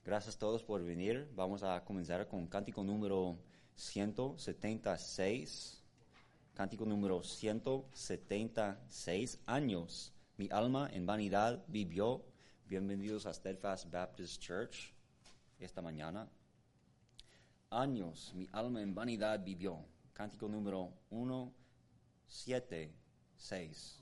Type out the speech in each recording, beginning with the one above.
Gracias a todos por venir. Vamos a comenzar con cántico número 176. Cántico número 176. Años. Mi alma en vanidad vivió. Bienvenidos a Steadfast Baptist Church esta mañana. Años. Mi alma en vanidad vivió. Cántico número 176.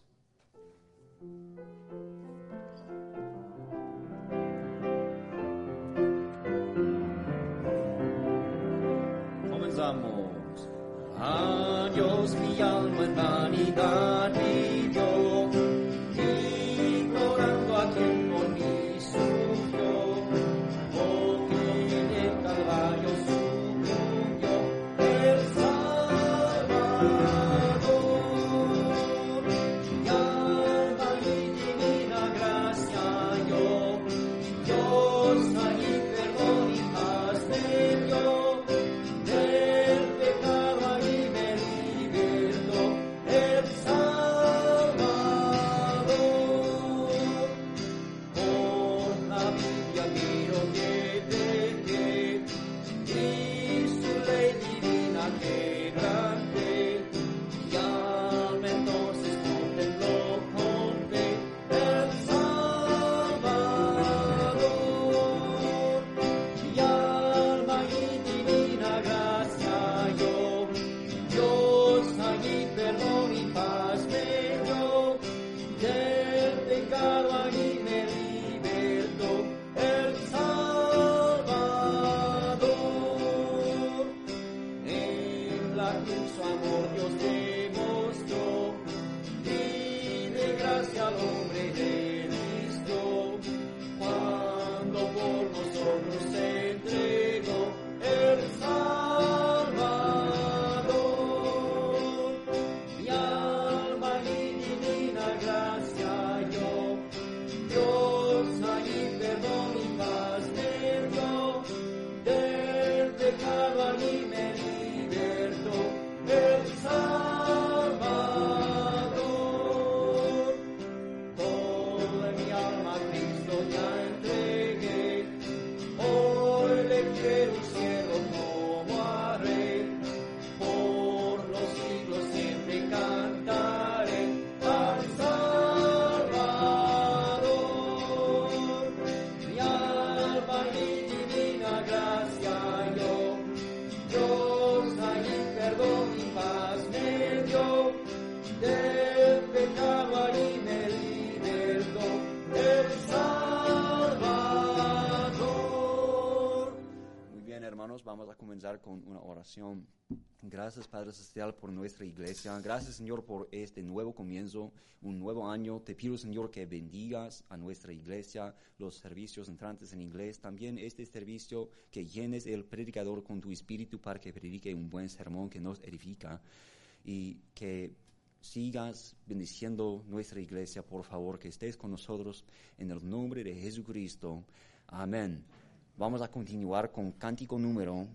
Comenzamos. Años mi alma en vanidad vivió, ignorando a quien por mí sufrió, porque en el Calvario sucumbió el Salvador. Y alma y divina gracia yo, Dios allí perdón y paz me dio. Vamos a comenzar con una oración. Gracias, Padre Celestial, por nuestra iglesia. Gracias, Señor, por este nuevo comienzo, un nuevo año. Te pido, Señor, que bendigas a nuestra iglesia, los servicios entrantes en inglés. También este servicio, que llenes el predicador con tu espíritu para que predique un buen sermón que nos edifica. Y que sigas bendiciendo nuestra iglesia, por favor, que estés con nosotros en el nombre de Jesucristo. Amén. Vamos a continuar con cántico número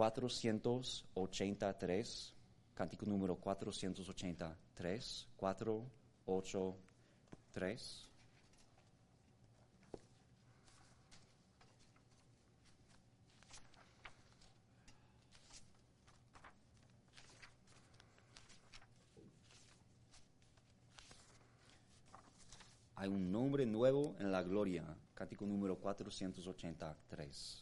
483. Cántico número 483. 483. Hay un nombre nuevo en la gloria. Cántico número 483.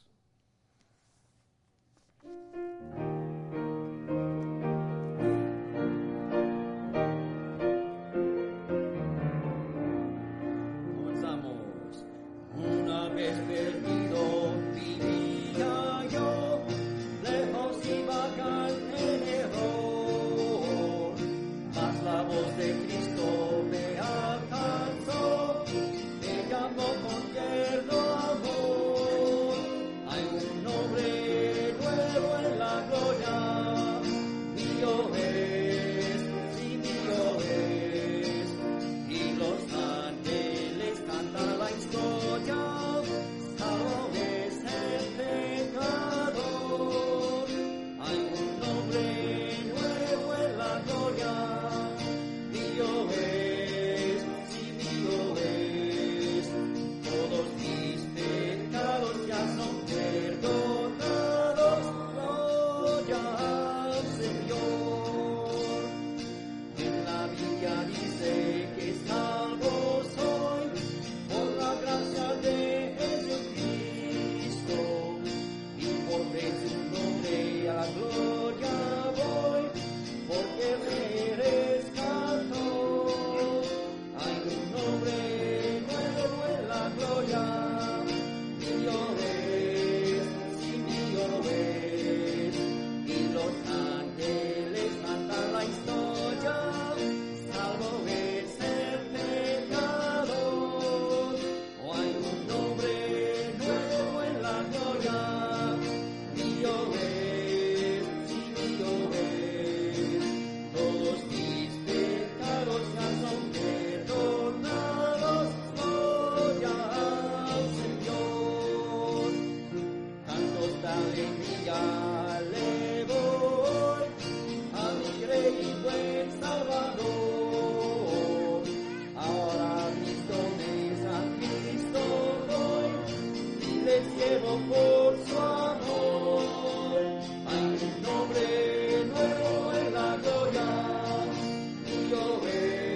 Comenzamos. Una vez perdido vivía yo, lejos y vagante en error, mas la voz de Cristo me alcanzó, me llamó con tierno amor. Hay un nombre nuevo en la gloria, mío es, sí mío es, y los ángeles cantan la historia. cielo por su amor. Hay un nombre nuevo en la gloria. Tuyo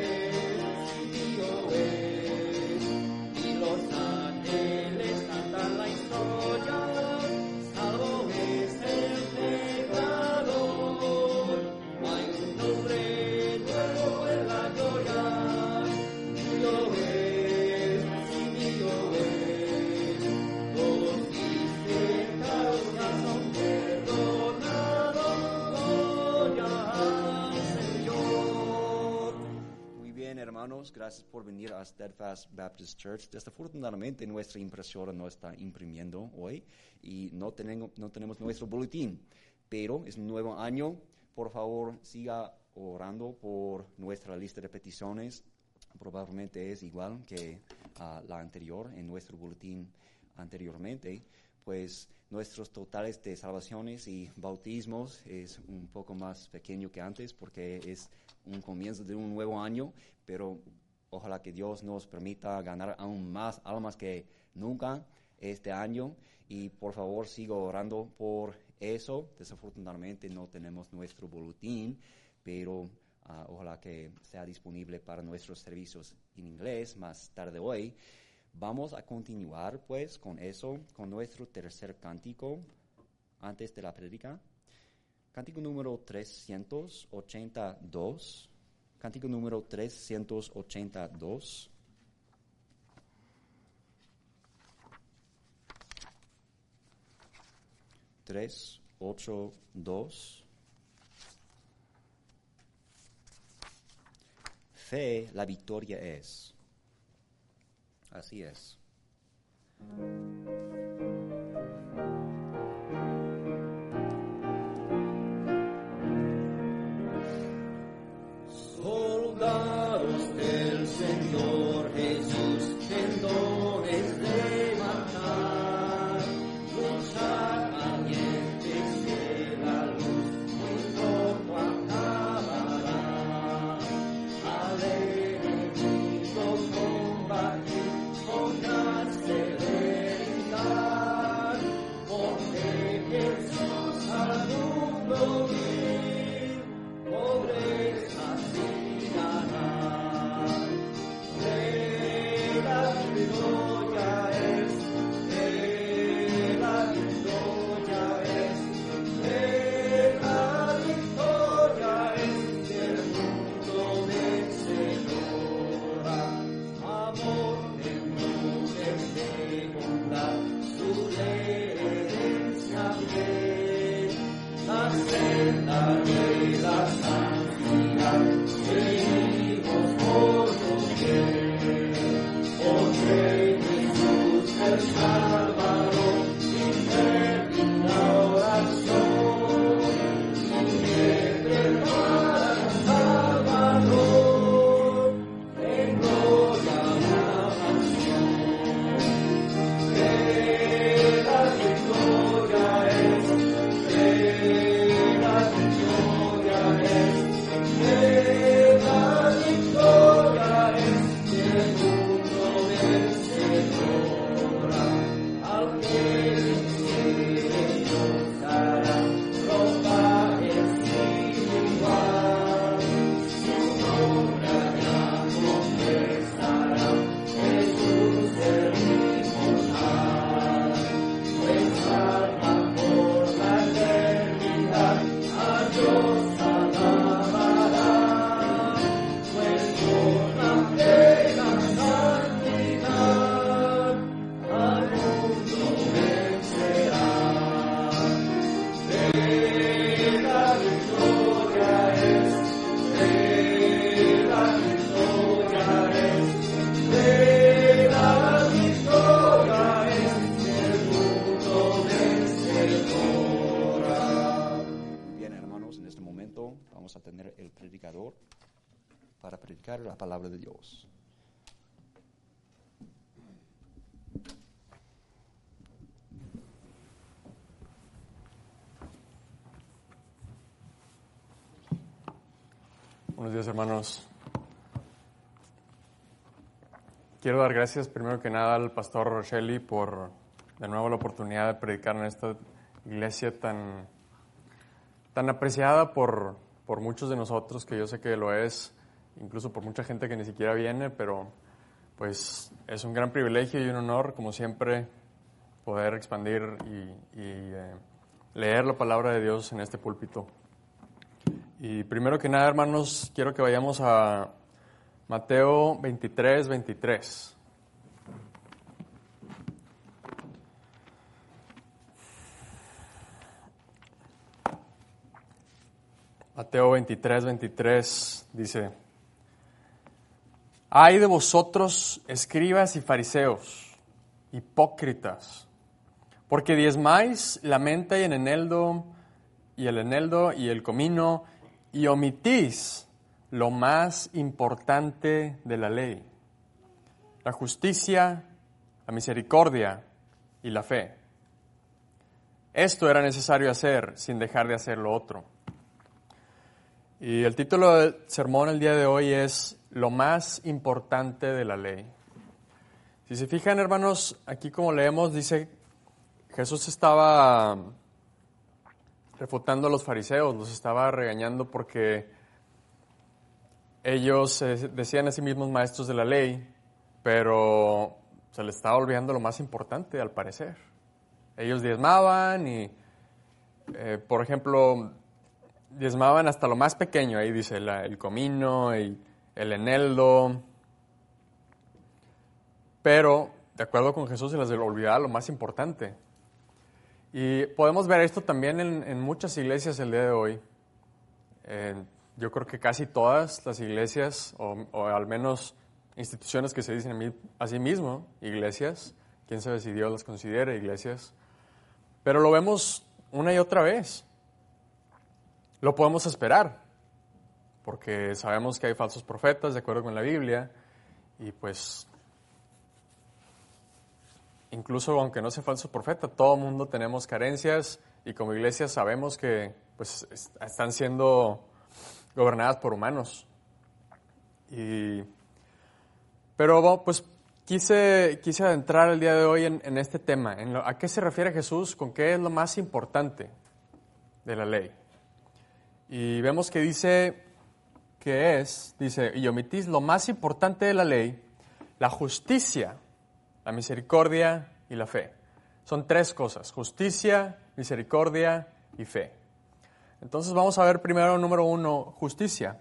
es, y los ángeles cantan la historia. Salvo es el pecador. Hay un nombre nuevo en la gloria. Tuyo es, mío es. Todos mis pecados ya son perdonados. Gloria al Señor. Muy bien, hermanos, gracias por venir a Steadfast Baptist Church. Desafortunadamente, nuestra impresora no está imprimiendo hoy y no tenemos nuestro boletín, pero es un nuevo año. Por favor, siga orando por nuestra lista de peticiones. Probablemente es igual que la anterior en nuestro boletín anteriormente, pues nuestros totales de salvaciones y bautismos es un poco más pequeño que antes porque es un comienzo de un nuevo año, pero ojalá que Dios nos permita ganar aún más almas que nunca este año y por favor sigo orando por eso. Desafortunadamente no tenemos nuestro boletín, pero ojalá que sea disponible para nuestros servicios en inglés más tarde hoy. Vamos a continuar pues con eso, con nuestro tercer cántico antes de la prédica. Cántico número 382. Cántico número 382. Tres, ocho, dos. Fe, la victoria es. Así es. Soldados del Señor Jesús, en dones de matar, luchar valientes que la luz muy pronto acabará. Al enemigo combatir con gran severidad, porque Jesús al mundo vino, pobrezas y ganar. De la victoria es, de la victoria es, de la victoria es, del mundo vencedora. Amor de mujer de bondad, su herencia fiel, la senda de la santidad, seguimos por doquier. Oh Rey Jesús el Salvador, eterna oración, y me prepara Salvador, en gloria la pasión. De la victoria es, de la victoria es, de la victoria es, del mundo vencedora. Al que venciere nos dará ropajes sin igual. Su nombre allá confesará, Jesús el inmortal. Pues alma por la eternidad a Dios alabará. Pues por la plena santidad al mundo vencerá. De la victoria es, de la victoria es, de la victoria es, del mundo vencedora. Bien, hermanos, en este momento vamos a tener el predicador para predicar la palabra de Dios. Buenos días, hermanos. Quiero dar gracias primero que nada al pastor Rochelle por de nuevo la oportunidad de predicar en esta iglesia tan apreciada por muchos de nosotros, que yo sé que lo es, incluso por mucha gente que ni siquiera viene, pero pues es un gran privilegio y un honor, como siempre, poder expandir y leer la palabra de Dios en este púlpito. Y primero que nada, hermanos, quiero que vayamos a Mateo 23:23. Mateo 23:23 dice: Ay de vosotros, escribas y fariseos, hipócritas, porque diezmáis la menta y el eneldo y el comino, y omitís lo más importante de la ley, la justicia, la misericordia y la fe. Esto era necesario hacer sin dejar de hacer lo otro. Y el título del sermón el día de hoy es lo más importante de la ley. Si se fijan, hermanos, aquí como leemos, dice, Jesús estaba refutando a los fariseos, los estaba regañando porque ellos decían a sí mismos maestros de la ley, pero se les estaba olvidando lo más importante, al parecer. Ellos diezmaban y, por ejemplo, diezmaban hasta lo más pequeño, ahí dice el comino y el eneldo, pero de acuerdo con Jesús se les olvidaba lo más importante. Y podemos ver esto también en muchas iglesias el día de hoy. Yo creo que casi todas las iglesias, o al menos instituciones que se dicen a sí mismo, iglesias, quién sabe si Dios las considera iglesias, pero lo vemos una y otra vez. Lo podemos esperar, porque sabemos que hay falsos profetas, de acuerdo con la Biblia, y pues, incluso aunque no sea falso profeta, todo el mundo tenemos carencias, y como iglesia sabemos que pues están siendo gobernadas por humanos. Pero pues quise adentrar el día de hoy en este tema, ¿a qué se refiere Jesús? ¿Con qué es lo más importante de la ley? Y vemos que dice, y omitís lo más importante de la ley, la justicia, la misericordia y la fe. Son tres cosas: justicia, misericordia y fe. Entonces vamos a ver primero, número 1, justicia.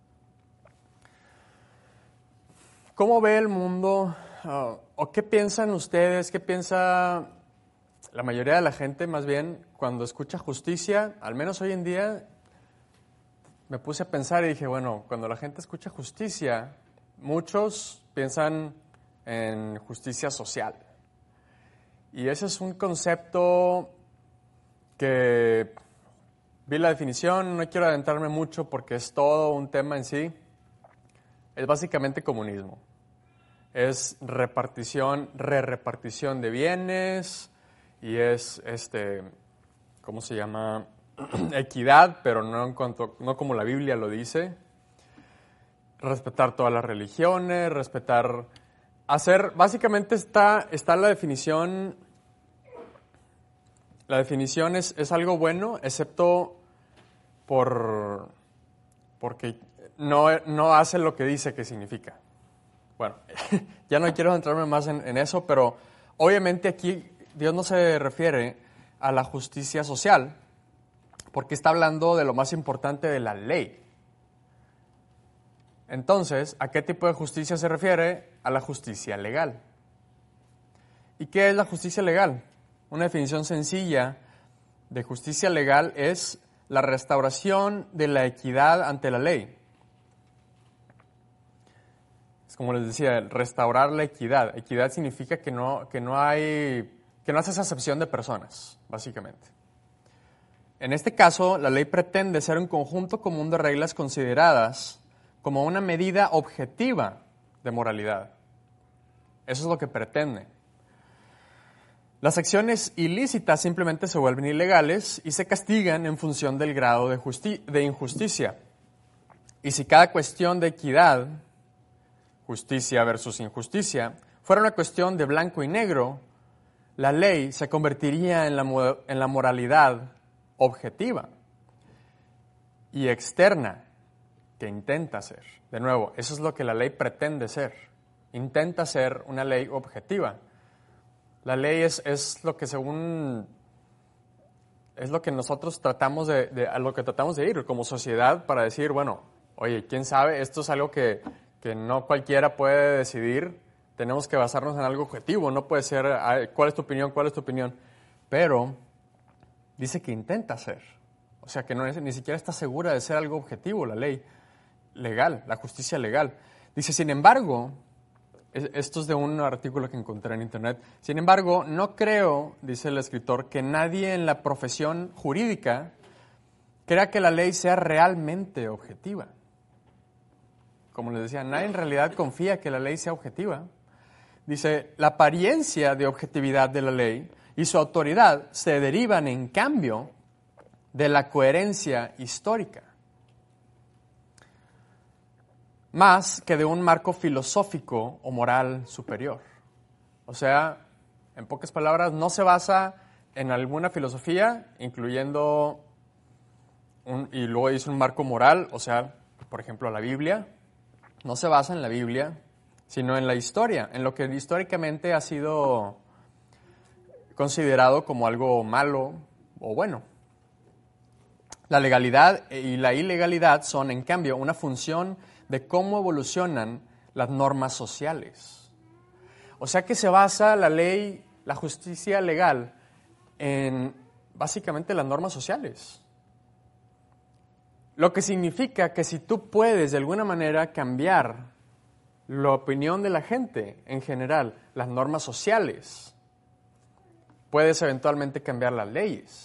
¿Cómo ve el mundo? ¿O qué piensan ustedes? ¿Qué piensa la mayoría de la gente, más bien, cuando escucha justicia? Al menos hoy en día me puse a pensar y dije, bueno, cuando la gente escucha justicia, muchos piensan en justicia social. Y ese es un concepto que vi la definición, no quiero adentrarme mucho porque es todo un tema en sí. Es básicamente comunismo. Es repartición de bienes y es, ¿cómo se llama? Equidad, pero no como la Biblia lo dice. Respetar todas las religiones, básicamente está la definición. La definición es algo bueno, excepto porque no hace lo que dice que significa. Bueno, ya no quiero entrarme más en eso, pero obviamente aquí Dios no se refiere a la justicia social, porque está hablando de lo más importante de la ley. Entonces, ¿a qué tipo de justicia se refiere? A la justicia legal. ¿Y qué es la justicia legal? Una definición sencilla de justicia legal es la restauración de la equidad ante la ley. Es como les decía, restaurar la equidad. Equidad significa que no haces acepción de personas, básicamente. En este caso, la ley pretende ser un conjunto común de reglas consideradas como una medida objetiva de moralidad. Eso es lo que pretende. Las acciones ilícitas simplemente se vuelven ilegales y se castigan en función del grado de injusticia. Y si cada cuestión de equidad, justicia versus injusticia, fuera una cuestión de blanco y negro, la ley se convertiría en la moralidad objetiva y externa que intenta ser. De nuevo, eso es lo que la ley pretende ser. Intenta ser una ley objetiva. La ley es lo que es lo que nosotros tratamos a lo que tratamos de ir como sociedad para decir, bueno, oye, quién sabe, esto es algo que no cualquiera puede decidir. Tenemos que basarnos en algo objetivo, no puede ser, ¿cuál es tu opinión? ¿Cuál es tu opinión? Pero dice que intenta ser. O sea, que ni siquiera está segura de ser algo objetivo, la ley legal, la justicia legal. Dice, sin embargo, esto es de un artículo que encontré en internet, sin embargo, no creo, dice el escritor, que nadie en la profesión jurídica crea que la ley sea realmente objetiva. Como les decía, nadie en realidad confía que la ley sea objetiva. Dice, la apariencia de objetividad de la ley y su autoridad se derivan, en cambio, de la coherencia histórica, más que de un marco filosófico o moral superior. O sea, en pocas palabras, no se basa en alguna filosofía, incluyendo, y luego dice un marco moral, o sea, por ejemplo, la Biblia. No se basa en la Biblia, sino en la historia, en lo que históricamente ha sido considerado como algo malo o bueno. La legalidad y la ilegalidad son, en cambio, una función de cómo evolucionan las normas sociales. O sea que se basa la ley, la justicia legal, en básicamente las normas sociales. Lo que significa que si tú puedes de alguna manera cambiar la opinión de la gente en general, las normas sociales, puedes eventualmente cambiar las leyes.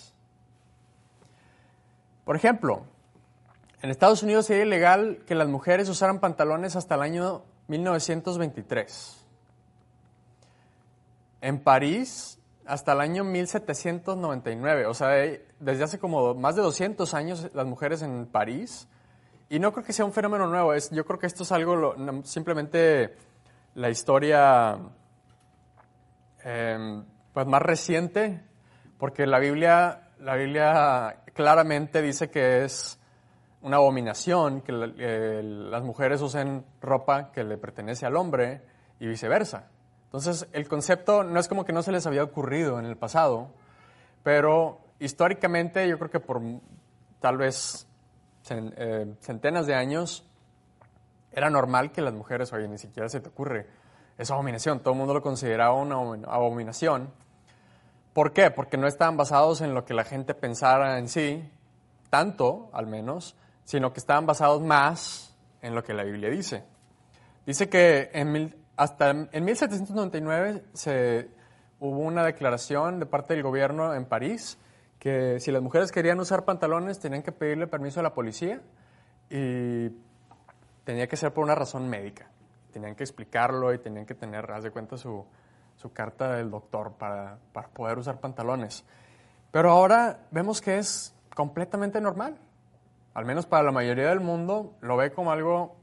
Por ejemplo, en Estados Unidos sería ilegal que las mujeres usaran pantalones hasta el año 1923. En París, hasta el año 1799. O sea, desde hace como más de 200 años las mujeres en París. Y no creo que sea un fenómeno nuevo. Yo creo que esto es algo, simplemente la historia pues más reciente, porque la Biblia claramente dice que es una abominación que las mujeres usen ropa que le pertenece al hombre y viceversa. Entonces, el concepto no es como que no se les había ocurrido en el pasado, pero históricamente yo creo que por tal vez centenas de años era normal que las mujeres, oye, ni siquiera se te ocurre, es abominación, todo el mundo lo consideraba una abominación. ¿Por qué? Porque no estaban basados en lo que la gente pensara en sí, tanto al menos, sino que estaban basados más en lo que la Biblia dice. Dice que hasta en 1799 hubo una declaración de parte del gobierno en París que si las mujeres querían usar pantalones tenían que pedirle permiso a la policía y tenía que ser por una razón médica. Tenían que explicarlo y tenían que tener, haz de cuenta, su carta del doctor para poder usar pantalones. Pero ahora vemos que es completamente normal. Al menos para la mayoría del mundo lo ve como algo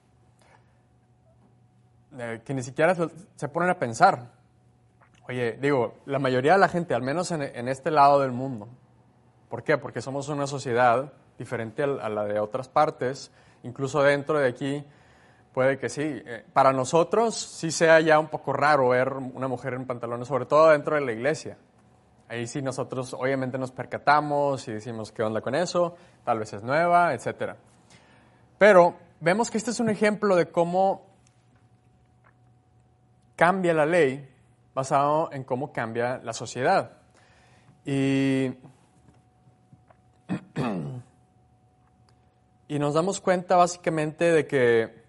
que ni siquiera se ponen a pensar. Oye, digo, la mayoría de la gente, al menos en este lado del mundo. ¿Por qué? Porque somos una sociedad diferente a la de otras partes. Incluso dentro de aquí puede que sí. Para nosotros sí sea ya un poco raro ver una mujer en pantalones, sobre todo dentro de la iglesia. Ahí sí nosotros obviamente nos percatamos y decimos qué onda con eso, tal vez es nueva, etc. Pero vemos que este es un ejemplo de cómo cambia la ley basado en cómo cambia la sociedad. Y nos damos cuenta básicamente de que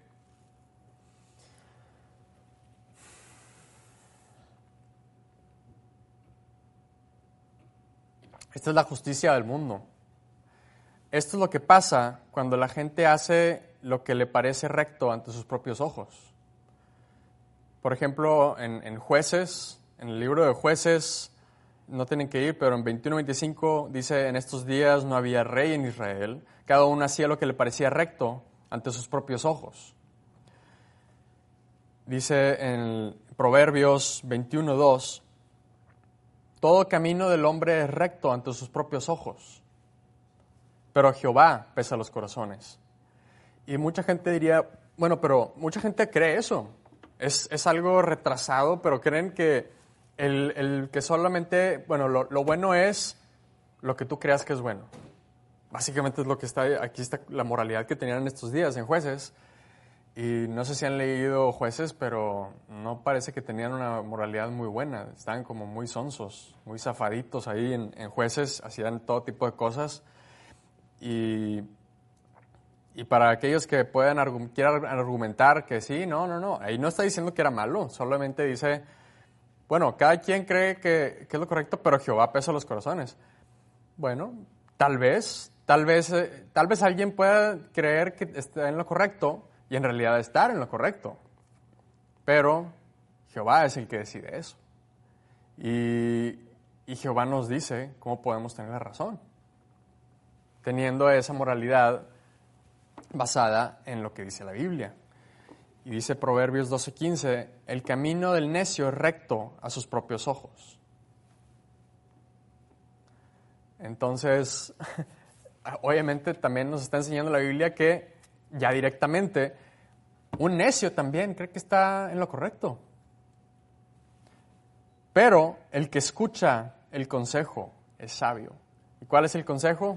esta es la justicia del mundo. Esto es lo que pasa cuando la gente hace lo que le parece recto ante sus propios ojos. Por ejemplo, en Jueces, en el libro de Jueces, no tienen que ir, pero en 21-25 dice, en estos días no había rey en Israel, cada uno hacía lo que le parecía recto ante sus propios ojos. Dice en Proverbios 21:2, todo camino del hombre es recto ante sus propios ojos, pero Jehová pesa los corazones. Y mucha gente diría, bueno, pero mucha gente cree eso. Es algo retrasado, pero creen que el que solamente, bueno, lo bueno es lo que tú creas que es bueno. Básicamente es lo que está, aquí está la moralidad que tenían en estos días en Jueces. Y no sé si han leído Jueces, pero no parece que tenían una moralidad muy buena. Estaban como muy sonsos, muy zafaditos ahí en Jueces, hacían todo tipo de cosas. Y para aquellos que quieran argumentar que sí, no, ahí no está diciendo que era malo, solamente dice, bueno, cada quien cree que es lo correcto, pero Jehová pesa los corazones. Bueno, tal vez alguien pueda creer que está en lo correcto y en realidad estar en lo correcto, pero Jehová es el que decide eso. Y Jehová nos dice cómo podemos tener la razón, teniendo esa moralidad basada en lo que dice la Biblia. Y dice Proverbios 12:15, el camino del necio es recto a sus propios ojos. Entonces, obviamente también nos está enseñando la Biblia que ya directamente un necio también cree que está en lo correcto. Pero el que escucha el consejo es sabio. ¿Y cuál es el consejo?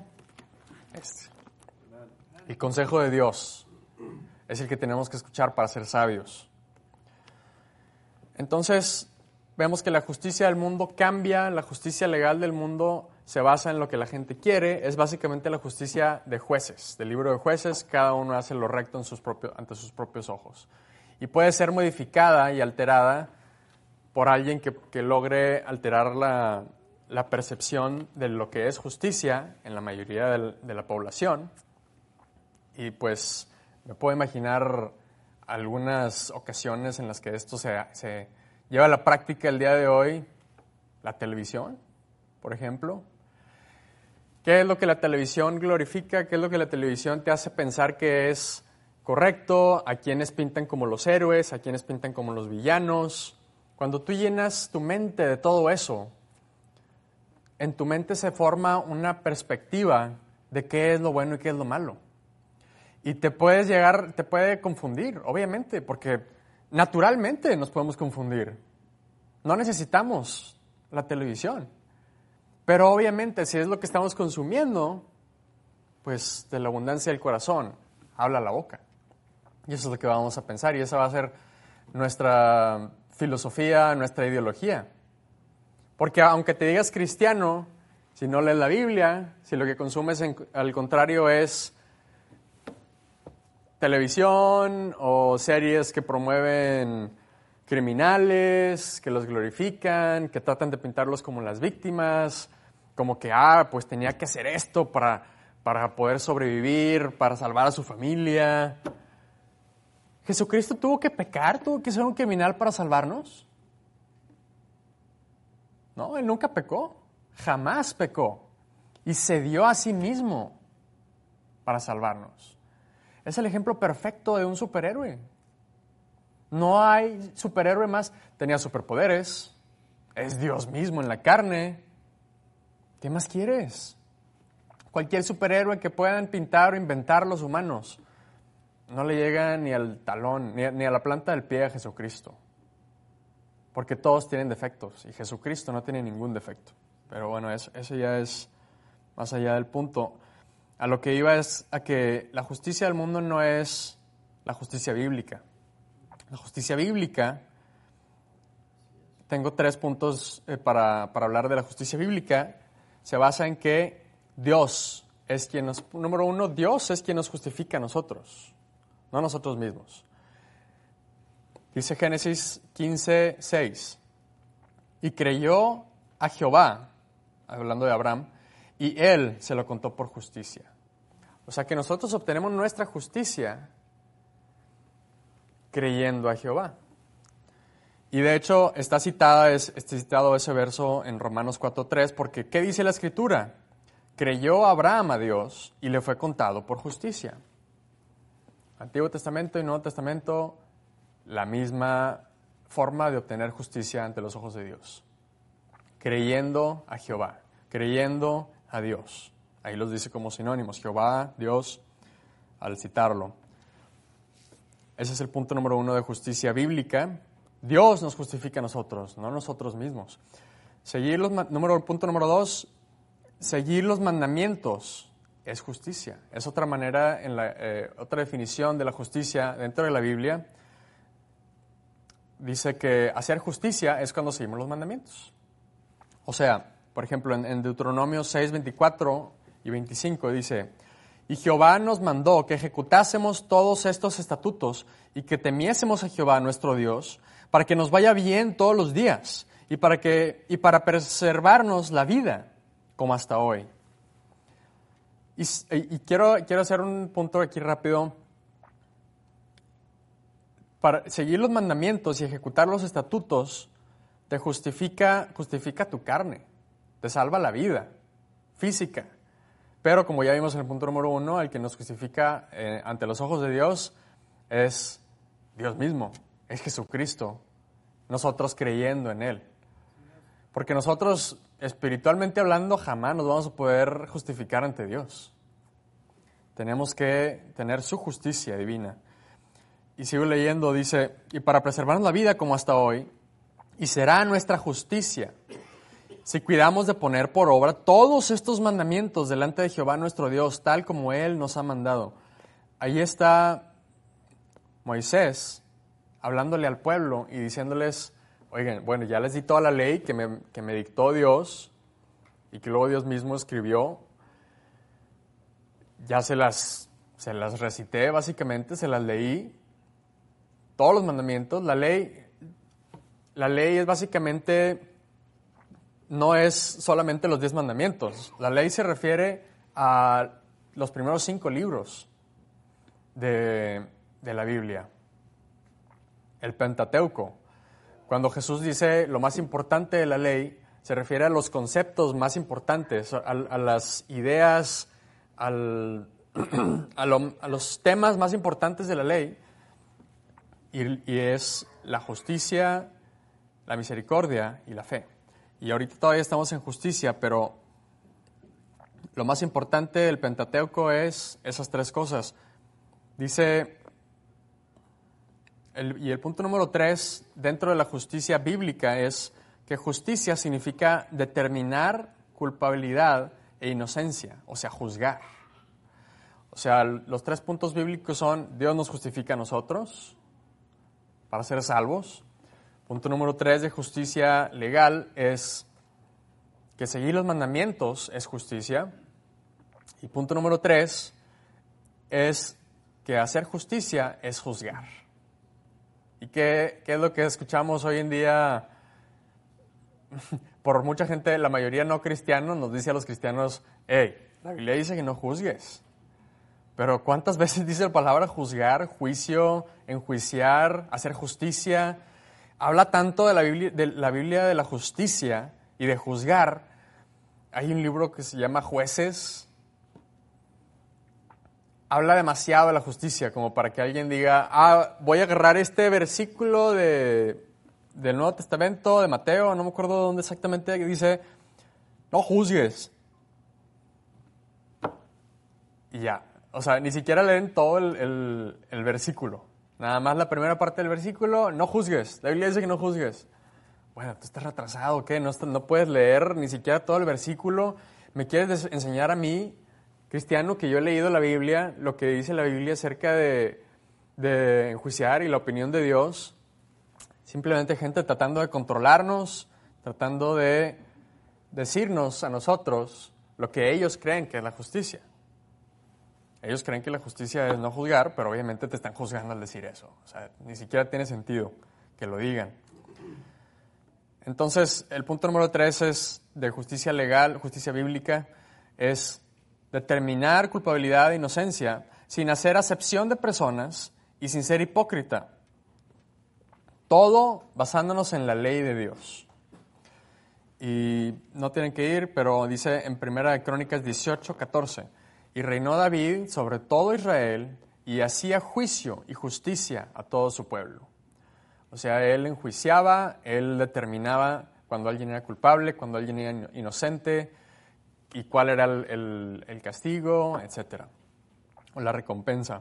El consejo de Dios es el que tenemos que escuchar para ser sabios. Entonces, vemos que la justicia del mundo cambia, la justicia legal del mundo se basa en lo que la gente quiere, es básicamente la justicia de Jueces, del libro de Jueces, cada uno hace lo recto ante sus propios ojos. Y puede ser modificada y alterada por alguien que logre alterar la percepción de lo que es justicia en la mayoría de la población. Y pues me puedo imaginar algunas ocasiones en las que esto se lleva a la práctica el día de hoy. La televisión, por ejemplo. ¿Qué es lo que la televisión glorifica? ¿Qué es lo que la televisión te hace pensar que es correcto? ¿A quienes pintan como los héroes? ¿A quienes pintan como los villanos? Cuando tú llenas tu mente de todo eso, en tu mente se forma una perspectiva de qué es lo bueno y qué es lo malo. Y te puede confundir, obviamente, porque naturalmente nos podemos confundir. No necesitamos la televisión. Pero obviamente, si es lo que estamos consumiendo, pues de la abundancia del corazón habla la boca. Y eso es lo que vamos a pensar, y esa va a ser nuestra filosofía, nuestra ideología. Porque aunque te digas cristiano, si no lees la Biblia, si lo que consumes al contrario es televisión o series que promueven criminales, que los glorifican, que tratan de pintarlos como las víctimas, como que, pues tenía que hacer esto para poder sobrevivir, para salvar a su familia. ¿Jesucristo tuvo que pecar? ¿Tuvo que ser un criminal para salvarnos? No, Él nunca pecó, jamás pecó, y se dio a sí mismo para salvarnos. Es el ejemplo perfecto de un superhéroe. No hay superhéroe más. Tenía superpoderes, es Dios mismo en la carne. ¿Qué más quieres? Cualquier superhéroe que puedan pintar o inventar los humanos no le llega ni al talón, ni a la planta del pie a Jesucristo. Porque todos tienen defectos y Jesucristo no tiene ningún defecto. Pero bueno, eso ya es más allá del punto. A lo que iba es a que la justicia del mundo no es la justicia bíblica. La justicia bíblica, tengo 3 puntos para hablar de la justicia bíblica, se basa en que Dios es quien número 1, Dios es quien nos justifica a nosotros, no nosotros mismos. Dice Génesis 15:6, y creyó a Jehová, hablando de Abraham, y él se lo contó por justicia. O sea que nosotros obtenemos nuestra justicia creyendo a Jehová. Y de hecho está citado ese verso en Romanos 4:3, porque ¿qué dice la Escritura? Creyó Abraham a Dios y le fue contado por justicia. Antiguo Testamento y Nuevo Testamento, la misma forma de obtener justicia ante los ojos de Dios. ¿Ok? creyendo a Jehová, creyendo a Dios. Ahí los dice como sinónimos, Jehová, Dios, al citarlo. Ese es el punto número 1 de justicia bíblica. Dios nos justifica a nosotros, no nosotros mismos. Punto número 2, seguir los mandamientos es justicia. Es otra manera, otra definición de la justicia dentro de la Biblia. Dice que hacer justicia es cuando seguimos los mandamientos. O sea, por ejemplo, en Deuteronomio 6, 24 y 25 dice: y Jehová nos mandó que ejecutásemos todos estos estatutos y que temiésemos a Jehová nuestro Dios, para que nos vaya bien todos los días y para preservarnos la vida, como hasta hoy. Y quiero hacer un punto aquí rápido. Para seguir los mandamientos y ejecutar los estatutos te justifica tu carne, te salva la vida física. Pero como ya vimos en el punto número 1, el que nos justifica ante los ojos de Dios es Dios mismo, es Jesucristo, nosotros creyendo en Él. Porque nosotros, espiritualmente hablando, jamás nos vamos a poder justificar ante Dios. Tenemos que tener su justicia divina. Y sigo leyendo, dice: y para preservarnos la vida como hasta hoy, y será nuestra justicia si cuidamos de poner por obra todos estos mandamientos delante de Jehová nuestro Dios, tal como Él nos ha mandado. Ahí está Moisés hablándole al pueblo y diciéndoles: oigan, bueno, ya les di toda la ley que me dictó Dios y que luego Dios mismo escribió. Ya se las recité básicamente, se las leí. Todos los mandamientos, la ley es básicamente, no es solamente los 10 mandamientos. La ley se refiere a los primeros 5 libros de la Biblia. El Pentateuco. Cuando Jesús dice lo más importante de la ley, se refiere a los conceptos más importantes, a las ideas, a los temas más importantes de la ley. Y es la justicia, la misericordia y la fe. Y ahorita todavía estamos en justicia, pero lo más importante del Pentateuco es esas 3 cosas. Dice, el punto número 3 dentro de la justicia bíblica es que justicia significa determinar culpabilidad e inocencia, o sea, juzgar. O sea, los 3 puntos bíblicos son: Dios nos justifica a nosotros para ser salvos. Punto número 3 de justicia legal es que seguir los mandamientos es justicia. Y punto número 3 es que hacer justicia es juzgar. ¿Y qué es lo que escuchamos hoy en día? Por mucha gente, la mayoría no cristianos, nos dice a los cristianos: hey, la Biblia dice que no juzgues. Pero ¿cuántas veces dice la palabra juzgar, juicio, enjuiciar, hacer justicia? Habla tanto de la Biblia de la justicia y de juzgar. Hay un libro que se llama Jueces. Habla demasiado de la justicia, como para que alguien diga: voy a agarrar este versículo del Nuevo Testamento, de Mateo, no me acuerdo dónde exactamente, que dice: no juzgues. Y ya. O sea, ni siquiera leen todo el versículo. Nada más la primera parte del versículo: no juzgues. La Biblia dice que no juzgues. Bueno, ¿tú estás retrasado o qué? No puedes leer ni siquiera todo el versículo. ¿Me quieres enseñar a mí, cristiano, que yo he leído la Biblia, lo que dice la Biblia acerca de enjuiciar y la opinión de Dios? Simplemente gente tratando de controlarnos, tratando de decirnos a nosotros lo que ellos creen que es la justicia. Ellos creen que la justicia es no juzgar, pero obviamente te están juzgando al decir eso. O sea, ni siquiera tiene sentido que lo digan. Entonces, el punto número 3 es de justicia legal, justicia bíblica, es determinar culpabilidad e inocencia sin hacer acepción de personas y sin ser hipócrita. Todo basándonos en la ley de Dios. Y no tienen que ir, pero dice en 1 Crónicas 18:14, y reinó David sobre todo Israel y hacía juicio y justicia a todo su pueblo. O sea, él enjuiciaba, él determinaba cuando alguien era culpable, cuando alguien era inocente, y cuál era el castigo, etc. O la recompensa.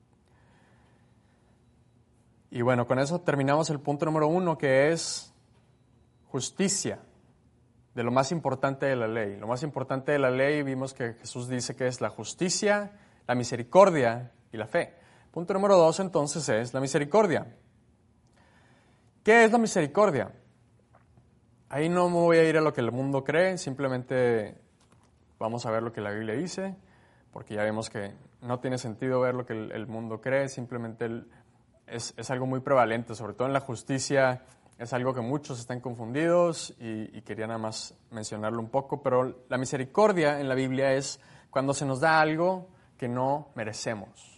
Y bueno, con eso terminamos el punto número 1, que es justicia, de lo más importante de la ley. Lo más importante de la ley vimos que Jesús dice que es la justicia, la misericordia y la fe. Punto número 2 entonces es la misericordia. ¿Qué es la misericordia? Ahí no me voy a ir a lo que el mundo cree, simplemente vamos a ver lo que la Biblia dice, porque ya vemos que no tiene sentido ver lo que el mundo cree, simplemente es algo muy prevalente, sobre todo en la justicia. Es algo que muchos están confundidos y quería nada más mencionarlo un poco, pero la misericordia en la Biblia es cuando se nos da algo que no merecemos.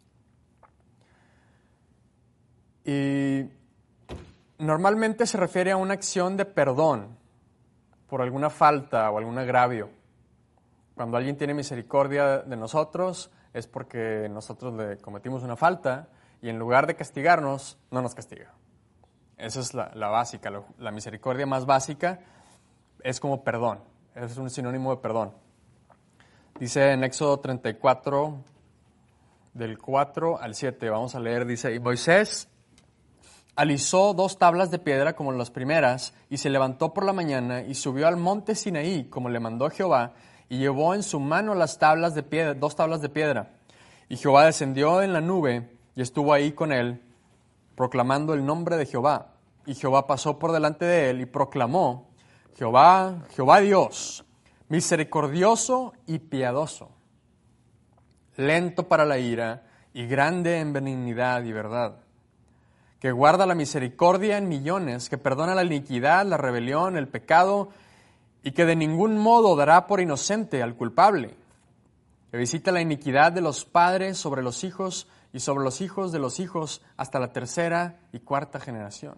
Y normalmente se refiere a una acción de perdón por alguna falta o algún agravio. Cuando alguien tiene misericordia de nosotros es porque nosotros le cometimos una falta y en lugar de castigarnos, no nos castiga. Esa es la básica, la misericordia más básica es como perdón, es un sinónimo de perdón. Dice en Éxodo 34, del 4 al 7, vamos a leer, dice, y Moisés alisó 2 tablas de piedra como las primeras, y se levantó por la mañana y subió al monte Sinaí, como le mandó Jehová, y llevó en su mano las tablas de piedra, 2 tablas de piedra. Y Jehová descendió en la nube y estuvo ahí con él, proclamando el nombre de Jehová. Y Jehová pasó por delante de él y proclamó, Jehová, Jehová Dios, misericordioso y piadoso, lento para la ira y grande en benignidad y verdad, que guarda la misericordia en millones, que perdona la iniquidad, la rebelión, el pecado, y que de ningún modo dará por inocente al culpable, que visita la iniquidad de los padres sobre los hijos y sobre los hijos de los hijos hasta la 3ª y 4ª generación.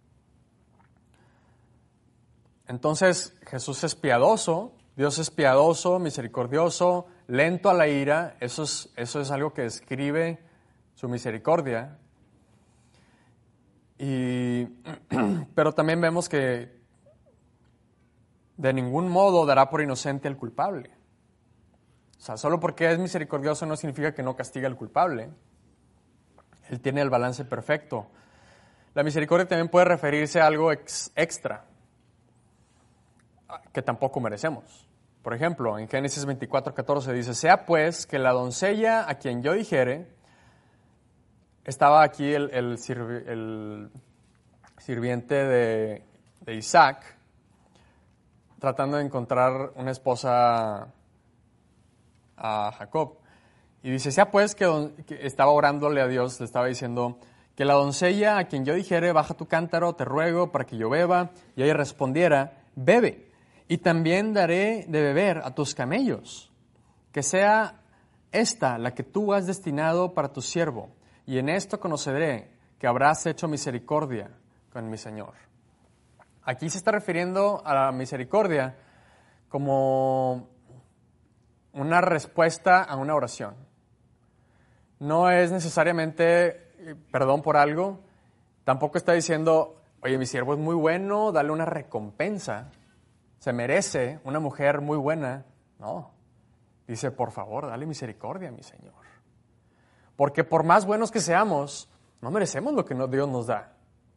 Entonces Jesús es piadoso, Dios es piadoso, misericordioso, lento a la ira. Eso es algo que describe su misericordia. Pero también vemos que de ningún modo dará por inocente al culpable. O sea, solo porque es misericordioso no significa que no castiga al culpable. Él tiene el balance perfecto. La misericordia también puede referirse a algo extra que tampoco merecemos. Por ejemplo, en Génesis 24:14 dice, sea pues que la doncella a quien yo dijere, estaba aquí el sirviente de Isaac, tratando de encontrar una esposa a Jacob. Y dice, sea pues que estaba orándole a Dios, le estaba diciendo, que la doncella a quien yo dijere, baja tu cántaro, te ruego, para que yo beba. Y ella respondiera, bebe, y también daré de beber a tus camellos, que sea esta la que tú has destinado para tu siervo, y en esto conoceré que habrás hecho misericordia con mi Señor. Aquí se está refiriendo a la misericordia como una respuesta a una oración. No es necesariamente perdón por algo, tampoco está diciendo, oye, mi siervo es muy bueno, dale una recompensa, se merece una mujer muy buena. No, dice, por favor, dale misericordia a mi Señor. Porque por más buenos que seamos, no merecemos lo que Dios nos da.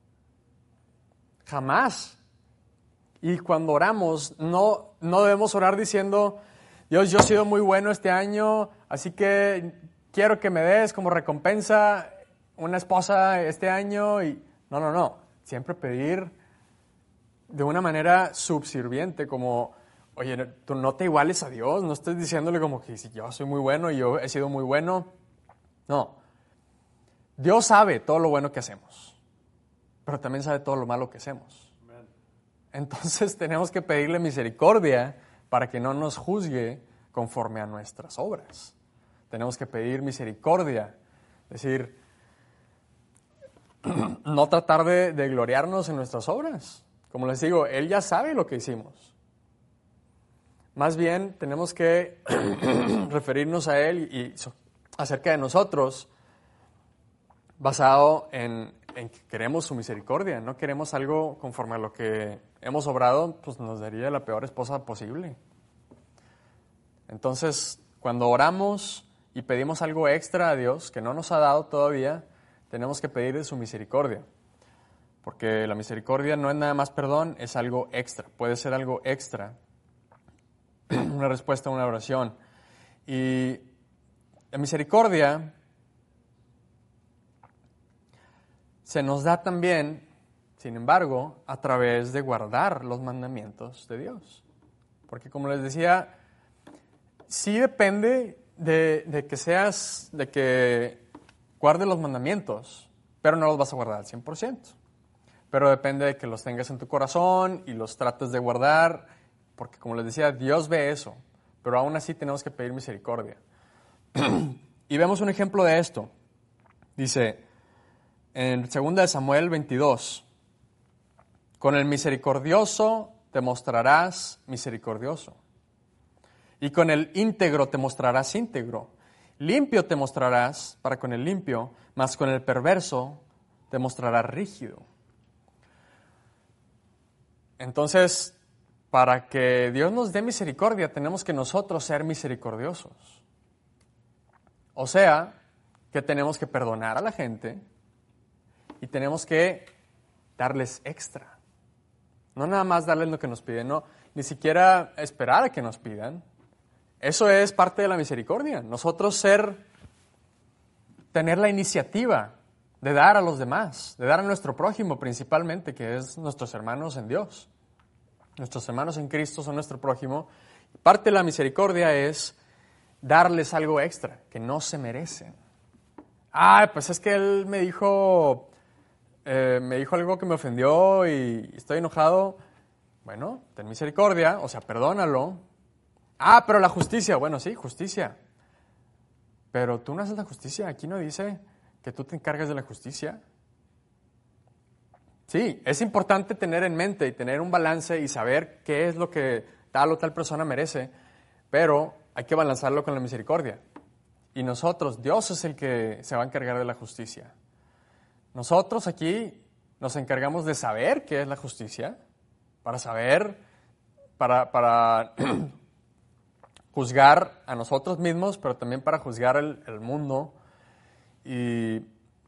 Jamás. Y cuando oramos, no debemos orar diciendo, Dios, yo he sido muy bueno este año, así que quiero que me des como recompensa una esposa este año. Y no. Siempre pedir de una manera subserviente, como, oye, tú no te iguales a Dios, no estés diciéndole como que si yo soy muy bueno y yo he sido muy bueno. No. Dios sabe todo lo bueno que hacemos, pero también sabe todo lo malo que hacemos. Amen. Entonces tenemos que pedirle misericordia para que no nos juzgue conforme a nuestras obras. Tenemos que pedir misericordia, es decir, no tratar de gloriarnos en nuestras obras. Como les digo, Él ya sabe lo que hicimos. Más bien tenemos que referirnos a Él y acerca de nosotros basado en en que queremos su misericordia, no queremos algo conforme a lo que hemos obrado, pues nos daría la peor esposa posible. Entonces, cuando oramos y pedimos algo extra a Dios que no nos ha dado todavía, tenemos que pedir de su misericordia. Porque la misericordia no es nada más perdón, es algo extra, puede ser algo extra, una respuesta a una oración. Y la misericordia se nos da también, sin embargo, a través de guardar los mandamientos de Dios. Porque como les decía, sí depende de que guardes los mandamientos, pero no los vas a guardar al 100%. Pero depende de que los tengas en tu corazón y los trates de guardar, porque como les decía, Dios ve eso, pero aún así tenemos que pedir misericordia. Y vemos un ejemplo de esto. Dice, en 2 Samuel 22, con el misericordioso te mostrarás misericordioso, y con el íntegro te mostrarás íntegro. Limpio te mostrarás para con el limpio, mas con el perverso te mostrarás rígido. Entonces, para que Dios nos dé misericordia, tenemos que nosotros ser misericordiosos. O sea, que tenemos que perdonar a la gente y tenemos que darles extra. No nada más darles lo que nos piden, no, ni siquiera esperar a que nos pidan. Eso es parte de la misericordia. Nosotros tener la iniciativa de dar a los demás, de dar a nuestro prójimo principalmente, que es nuestros hermanos en Dios. Nuestros hermanos en Cristo son nuestro prójimo. Parte de la misericordia es darles algo extra que no se merecen. Pues es que él me dijo algo que me ofendió y estoy enojado. Bueno, ten misericordia, o sea, perdónalo. Pero la justicia, bueno, sí, justicia. Pero tú no haces la justicia. Aquí no dice que tú te encargues de la justicia. Sí, es importante tener en mente y tener un balance y saber qué es lo que tal o tal persona merece, pero hay que balancearlo con la misericordia. Y nosotros, Dios es el que se va a encargar de la justicia. Nosotros aquí nos encargamos de saber qué es la justicia, para saber, para juzgar a nosotros mismos, pero también para juzgar el mundo. Y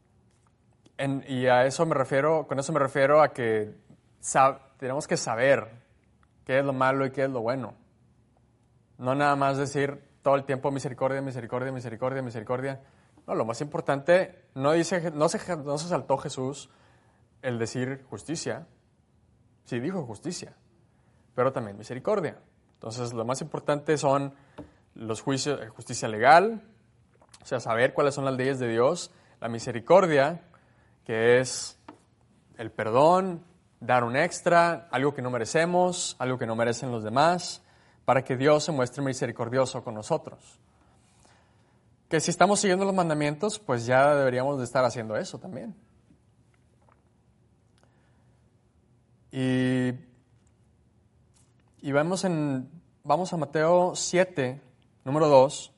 a eso me refiero, con eso me refiero a que tenemos que saber qué es lo malo y qué es lo bueno. No nada más decir todo el tiempo misericordia, misericordia, misericordia, misericordia. No, lo más importante, no se saltó Jesús el decir justicia. Sí dijo justicia, pero también misericordia. Entonces, lo más importante son los juicios, justicia legal, o sea, saber cuáles son las leyes de Dios, la misericordia, que es el perdón, dar un extra, algo que no merecemos, algo que no merecen los demás, para que Dios se muestre misericordioso con nosotros. Que si estamos siguiendo los mandamientos, pues ya deberíamos de estar haciendo eso también. Y vamos a Mateo 7, número 2.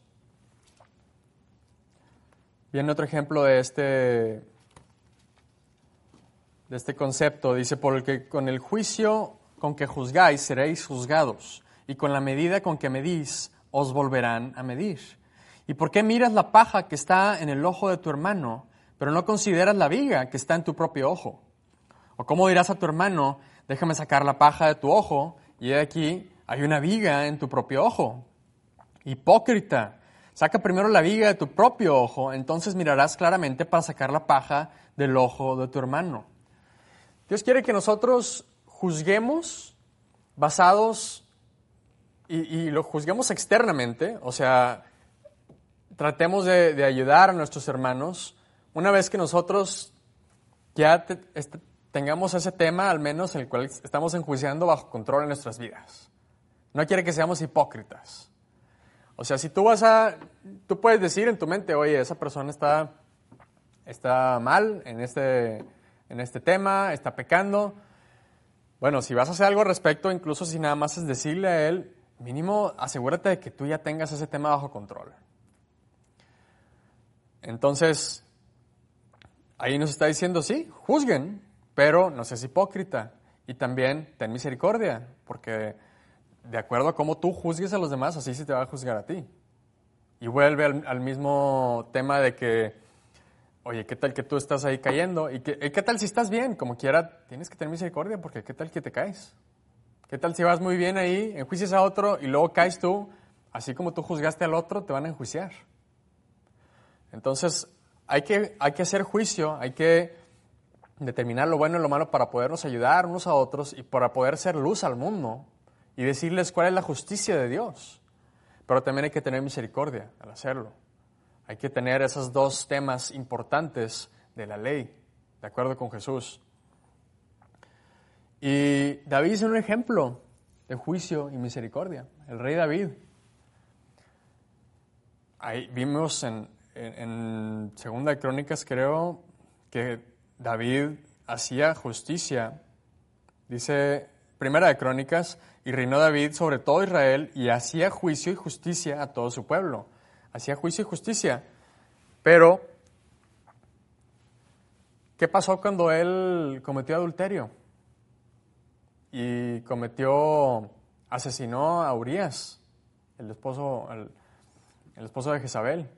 Viene otro ejemplo de este concepto. Dice, porque con el juicio con que juzgáis seréis juzgados, y con la medida con que medís os volverán a medir. ¿Y por qué miras la paja que está en el ojo de tu hermano, pero no consideras la viga que está en tu propio ojo? ¿O cómo dirás a tu hermano, déjame sacar la paja de tu ojo, y he aquí, hay una viga en tu propio ojo? Hipócrita, saca primero la viga de tu propio ojo, entonces mirarás claramente para sacar la paja del ojo de tu hermano. Dios quiere que nosotros juzguemos basados y lo juzguemos externamente, o sea, tratemos de ayudar a nuestros hermanos una vez que nosotros ya tengamos ese tema, al menos el cual estamos enjuiciando bajo control en nuestras vidas. No quiere que seamos hipócritas. O sea, si tú puedes decir en tu mente, oye, esa persona está mal en este tema, está pecando. Bueno, si vas a hacer algo al respecto, incluso si nada más es decirle a él, mínimo asegúrate de que tú ya tengas ese tema bajo control. Entonces, ahí nos está diciendo, sí, juzguen, pero no seas hipócrita. Y también ten misericordia, porque de acuerdo a cómo tú juzgues a los demás, así se te va a juzgar a ti. Y vuelve al mismo tema de que, oye, ¿qué tal que tú estás ahí cayendo? ¿Y qué tal si estás bien? Como quiera, tienes que tener misericordia, porque ¿qué tal que te caes? ¿Qué tal si vas muy bien ahí, enjuicias a otro y luego caes tú? Así como tú juzgaste al otro, te van a enjuiciar. Entonces, hay que hacer juicio, hay que determinar lo bueno y lo malo para podernos ayudar unos a otros y para poder ser luz al mundo y decirles cuál es la justicia de Dios. Pero también hay que tener misericordia al hacerlo. Hay que tener esos dos temas importantes de la ley, de acuerdo con Jesús. Y David es un ejemplo de juicio y misericordia, el rey David. Ahí vimos en Segunda de Crónicas, creo, que David hacía justicia. Dice Primera de Crónicas, y reinó David sobre todo Israel y hacía juicio y justicia a todo su pueblo. Hacía juicio y justicia. Pero, ¿qué pasó cuando él cometió adulterio? Y asesinó a Urías, el esposo de Jezabel.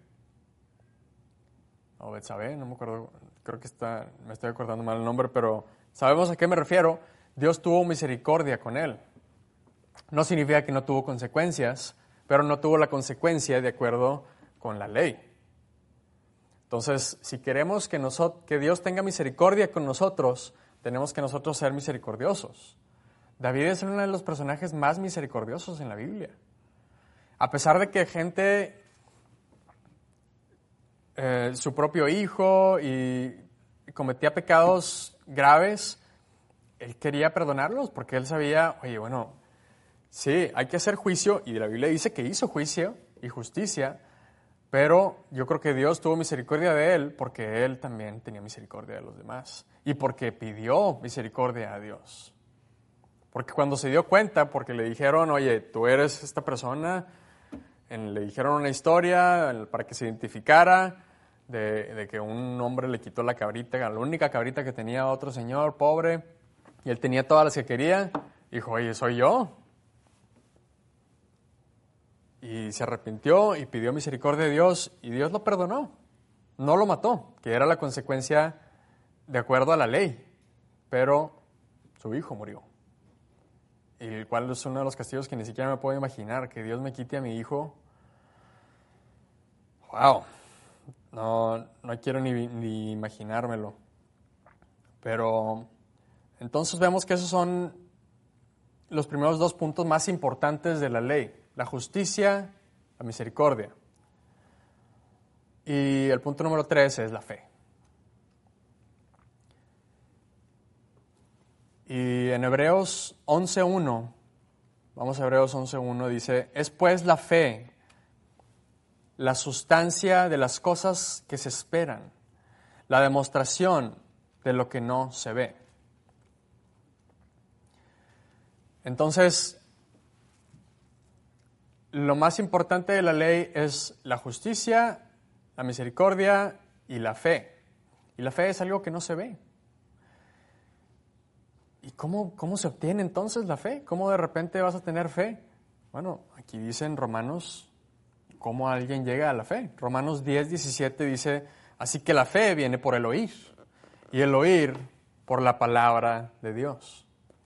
O Betsabé, no me acuerdo, creo que me estoy acordando mal el nombre, pero sabemos a qué me refiero. Dios tuvo misericordia con él. No significa que no tuvo consecuencias, pero no tuvo la consecuencia de acuerdo con la ley. Entonces, si queremos que Dios tenga misericordia con nosotros, tenemos que nosotros ser misericordiosos. David es uno de los personajes más misericordiosos en la Biblia. A pesar de que gente, su propio hijo, y cometía pecados graves, él quería perdonarlos porque él sabía, oye, bueno, sí, hay que hacer juicio, y la Biblia dice que hizo juicio y justicia, pero yo creo que Dios tuvo misericordia de él porque él también tenía misericordia de los demás y porque pidió misericordia a Dios. Porque cuando se dio cuenta, porque le dijeron, oye, tú eres esta persona, le dijeron una historia para que se identificara de que un hombre le quitó la cabrita, la única cabrita que tenía otro señor pobre, y él tenía todas las que quería. Dijo, oye, soy yo. Y se arrepintió y pidió misericordia de Dios, y Dios lo perdonó. No lo mató, que era la consecuencia de acuerdo a la ley, pero su hijo murió. Y el cual es uno de los castigos que ni siquiera me puedo imaginar, que Dios me quite a mi hijo. ¡Wow! No quiero ni imaginármelo. Pero entonces vemos que esos son los primeros dos puntos más importantes de la ley: la justicia, la misericordia. Y el punto número 3 es la fe. Y en Hebreos 11.1, vamos a Hebreos 11.1, dice, es pues la fe la sustancia de las cosas que se esperan, la demostración de lo que no se ve. Entonces, lo más importante de la ley es la justicia, la misericordia y la fe. Y la fe es algo que no se ve. ¿Y cómo se obtiene entonces la fe? ¿Cómo de repente vas a tener fe? Bueno, aquí dice en Romanos cómo alguien llega a la fe. Romanos 10:17 dice, así que la fe viene por el oír, y el oír por la palabra de Dios.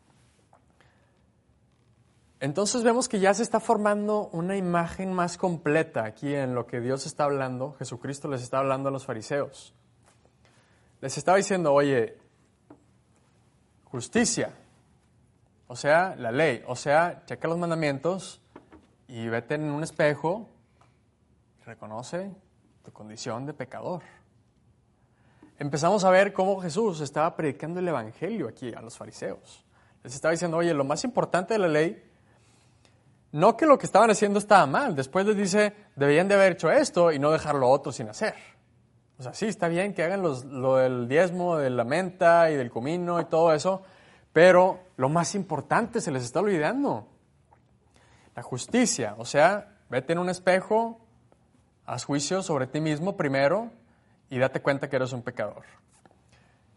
Entonces vemos que ya se está formando una imagen más completa aquí en lo que Dios está hablando. Jesucristo les está hablando a los fariseos. Les estaba diciendo, oye, justicia, o sea, la ley, o sea, checa los mandamientos y vete en un espejo y reconoce tu condición de pecador. Empezamos a ver cómo Jesús estaba predicando el evangelio aquí a los fariseos. Les estaba diciendo, oye, lo más importante de la ley, no que lo que estaban haciendo estaba mal. Después les dice, deberían de haber hecho esto y no dejar lo otro sin hacer. O sea, sí, está bien que hagan lo del diezmo, de la menta y del comino y todo eso, pero lo más importante se les está olvidando. La justicia, o sea, vete en un espejo, haz juicio sobre ti mismo primero y date cuenta que eres un pecador.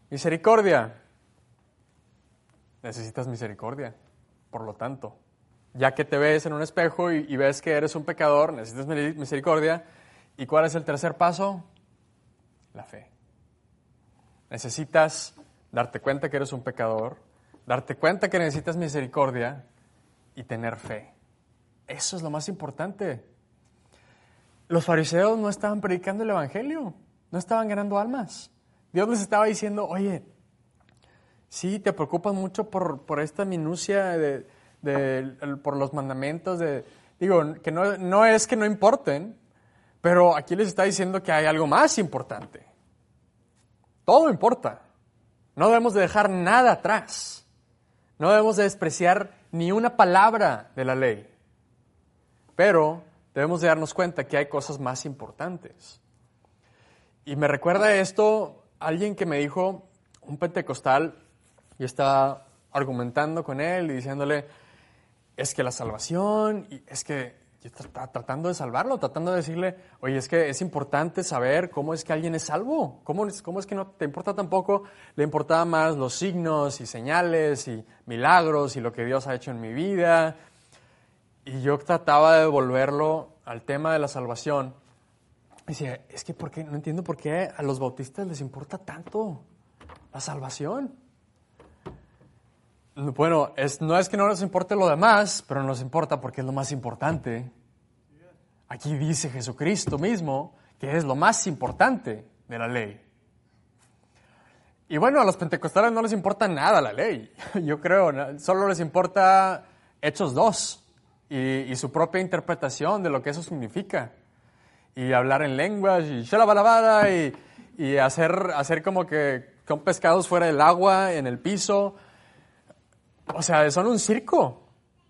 Misericordia. Necesitas misericordia, por lo tanto. Ya que te ves en un espejo y ves que eres un pecador, necesitas misericordia. ¿Y cuál es el tercer paso? La fe. Necesitas darte cuenta que eres un pecador, darte cuenta que necesitas misericordia y tener fe. Eso es lo más importante. Los fariseos no estaban predicando el evangelio, no estaban ganando almas. Dios les estaba diciendo, oye, sí, te preocupas mucho por esta minucia por los mandamientos. Digo, que no es que no importen, pero aquí les está diciendo que hay algo más importante. Todo importa. No debemos de dejar nada atrás. No debemos de despreciar ni una palabra de la ley. Pero debemos de darnos cuenta que hay cosas más importantes. Y me recuerda esto alguien que me dijo, un pentecostal, y estaba argumentando con él y diciéndole, es que la salvación, y es que yo estaba tratando de salvarlo, tratando de decirle, oye, es que es importante saber cómo es que alguien es salvo, cómo es que no te importa tampoco, le importaba más los signos y señales y milagros y lo que Dios ha hecho en mi vida. Y yo trataba de devolverlo al tema de la salvación. Y decía, es que no entiendo por qué a los bautistas les importa tanto la salvación. Bueno, no es que no nos importe lo demás, pero nos importa porque es lo más importante. Aquí dice Jesucristo mismo que es lo más importante de la ley. Y bueno, a los pentecostales no les importa nada la ley, yo creo, solo les importa Hechos 2 y su propia interpretación de lo que eso significa. Y hablar en lenguas y shalabalabada y hacer como que con pescados fuera del agua, en el piso. O sea, son un circo.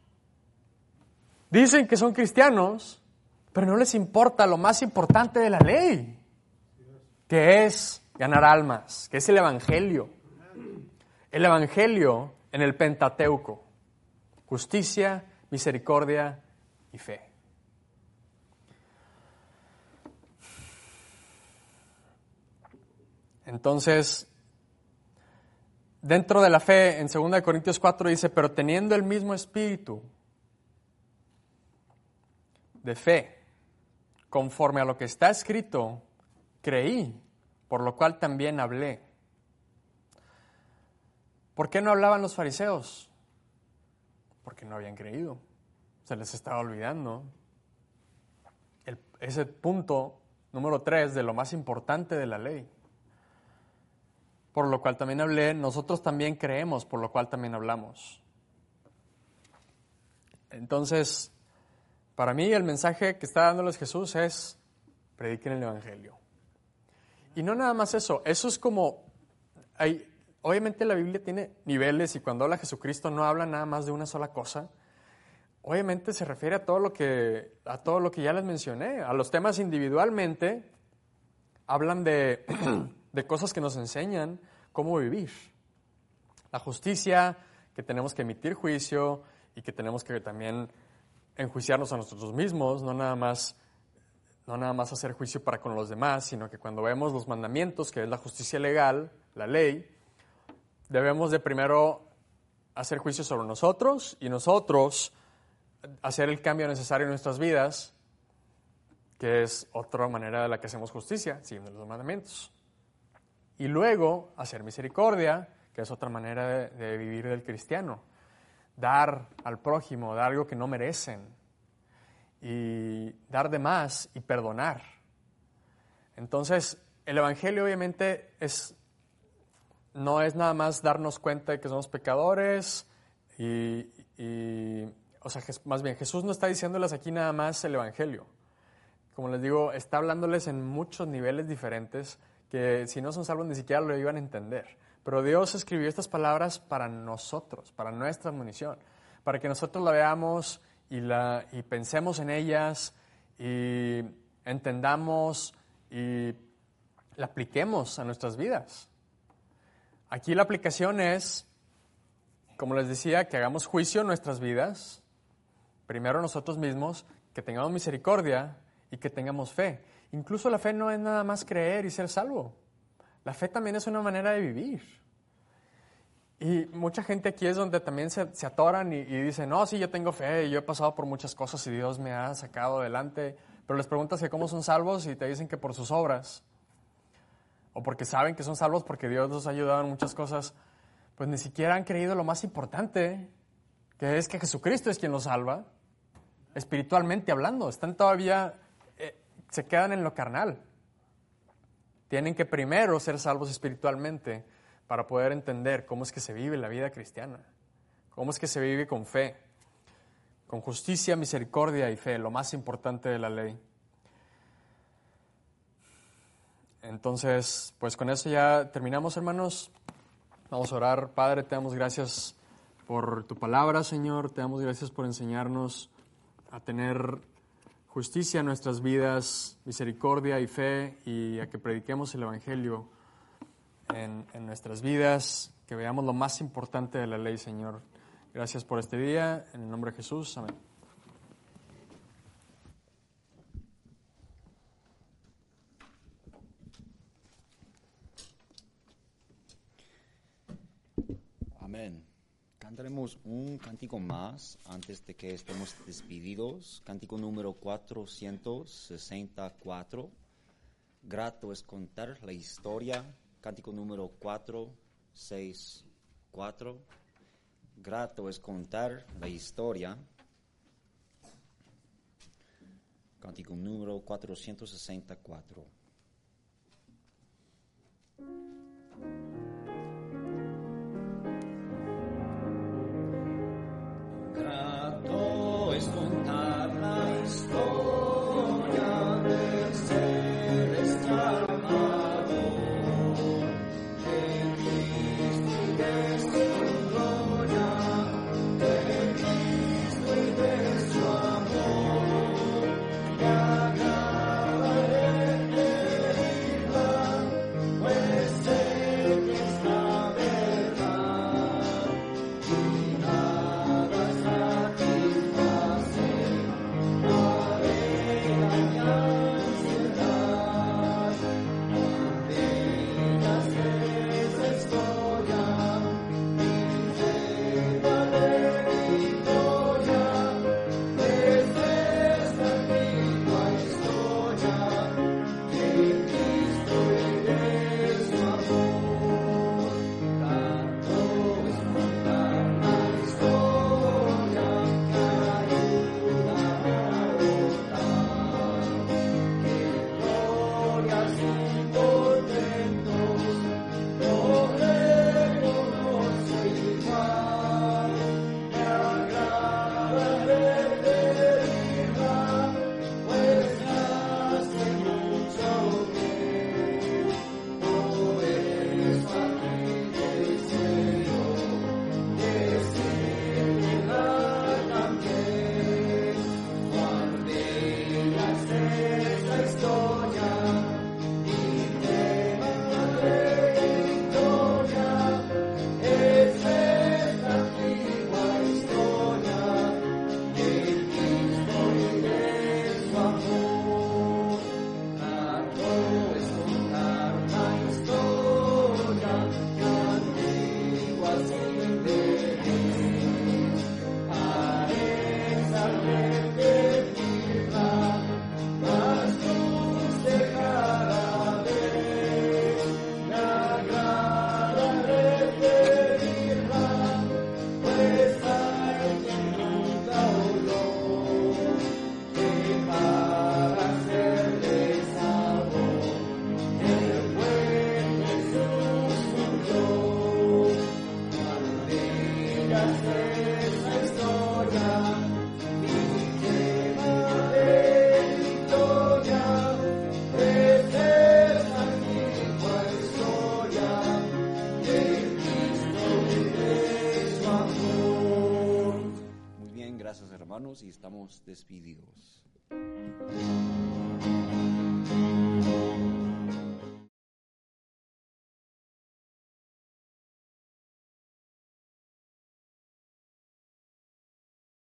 Dicen que son cristianos, pero no les importa lo más importante de la ley, que es ganar almas, que es el Evangelio. El Evangelio en el Pentateuco. Justicia, misericordia y fe. Entonces, dentro de la fe, en 2 Corintios 4 dice, pero teniendo el mismo espíritu de fe, conforme a lo que está escrito, creí, por lo cual también hablé. ¿Por qué no hablaban los fariseos? Porque no habían creído. Se les estaba olvidando. Ese punto número 3 de lo más importante de la ley. Por lo cual también hablé, nosotros también creemos, por lo cual también hablamos. Entonces, para mí el mensaje que está dándoles Jesús es, prediquen el Evangelio. Y no nada más eso es como, obviamente la Biblia tiene niveles y cuando habla Jesucristo no habla nada más de una sola cosa. Obviamente se refiere a todo lo que ya les mencioné, a los temas individualmente, hablan de cosas que nos enseñan cómo vivir. La justicia, que tenemos que emitir juicio y que tenemos que también enjuiciarnos a nosotros mismos, no nada más hacer juicio para con los demás, sino que cuando vemos los mandamientos, que es la justicia legal, la ley, debemos de primero hacer juicio sobre nosotros y nosotros hacer el cambio necesario en nuestras vidas, que es otra manera de la que hacemos justicia, siguiendo los mandamientos. Y luego hacer misericordia, que es otra manera de vivir del cristiano. Dar al prójimo, dar algo que no merecen. Y dar de más y perdonar. Entonces, el Evangelio obviamente no es nada más darnos cuenta de que somos pecadores o sea, más bien, Jesús no está diciéndoles aquí nada más el Evangelio. Como les digo, está hablándoles en muchos niveles diferentes que si no son salvos ni siquiera lo iban a entender. Pero Dios escribió estas palabras para nosotros, para nuestra admonición, para que nosotros la veamos y pensemos en ellas y entendamos y la apliquemos a nuestras vidas. Aquí la aplicación es, como les decía, que hagamos juicio en nuestras vidas, primero nosotros mismos, que tengamos misericordia y que tengamos fe. Incluso la fe no es nada más creer y ser salvo. La fe también es una manera de vivir. Y mucha gente aquí es donde también se atoran y dicen, no, sí, yo tengo fe y yo he pasado por muchas cosas y Dios me ha sacado adelante. Pero les preguntas que cómo son salvos y te dicen que por sus obras. O porque saben que son salvos porque Dios los ha ayudado en muchas cosas. Pues ni siquiera han creído lo más importante, que es que Jesucristo es quien los salva, espiritualmente hablando. Están todavía, se quedan en lo carnal. Tienen que primero ser salvos espiritualmente para poder entender cómo es que se vive la vida cristiana, cómo es que se vive con fe, con justicia, misericordia y fe, lo más importante de la ley. Entonces, pues con eso ya terminamos, hermanos. Vamos a orar. Padre, te damos gracias por tu palabra, Señor. Te damos gracias por enseñarnos a tener justicia en nuestras vidas, misericordia y fe, y a que prediquemos el Evangelio en nuestras vidas, que veamos lo más importante de la ley, Señor. Gracias por este día. En el nombre de Jesús. Amén. Amén. Cantaremos un cántico más antes de que estemos despedidos. Cántico número 464. Grato es contar la historia. Cántico número 464. Grato es contar la historia. Cántico número 464. Grato es contar la historia del celestial amado, de Cristo y de su gloria, de Cristo y de su amor. Me agrada referirla, pues sé que es la verdad, y nada satisface alegría y ansiedad. Cuán bella es esa historia, llena de victoria, es esta antigua historia de Cristo y de su amor. Grato es contar la historia que ayuda a votar, que glorias y portentos logremos igual. Me agrada referirla, pues hace mucho bien. Por eso aquí deseo decirla también. Cuán bella es esa historia, y llena de victoria, es esta antigua historia de Cristo y de su amor. Grato es contar la historia que antigua sin interés, parece al repetirla, más luz de cada vez. Me agrada referirla, pues hay quien nunca oyó, que para hacerle sabor el buen Jesús murió. Cuán bella es esa historia, y llena de victoria, es esta antigua historia de Cristo y de su amor. Muy bien, gracias hermanos y estamos despedidos.